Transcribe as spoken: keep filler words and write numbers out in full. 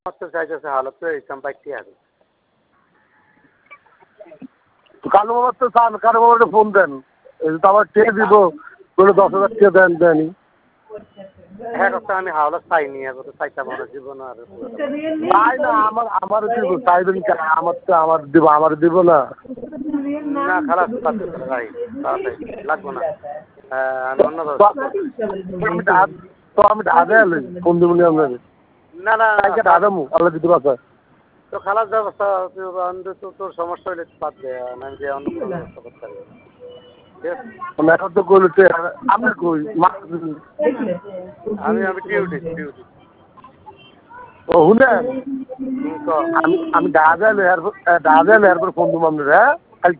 তো চাইতেছে হালত তো ইসলাম পাইতে হবে। কালু বাবার তো চান, কালু বাবাকে ফোন দেন, এই তো আবার টেকে দিব বলে দশ হাজার টাকা দেন দেনি। হ্যাঁ কথা আমি হাওলাত পাইনি এখন তো চাইতাম আমার জীবন আর তাই না আমার আমার দিব চাইবেন আমার তো আমার দিব আমার দিব না না খালাস ভাই লাগবো না। আমি অন্য তো আমি ঢাকা এলি ফোন দিব নি আপনাকে না না ঢাকামু আল্লাহ দিতে পারছে তো খালাস ব্যবস্থা তো তোর সমস্যা হইলে বাদ দে আমি যে অন্য কোনো ব্যবস্থা করতে পারি। এখন তো কইলে আমি কই আমি আমি ডিউটি ডিউটি ও শুনেন আমি আমি ঢাকা এলে ঢাকা এলে এরপর ফোন দিব আপনার হ্যাঁ।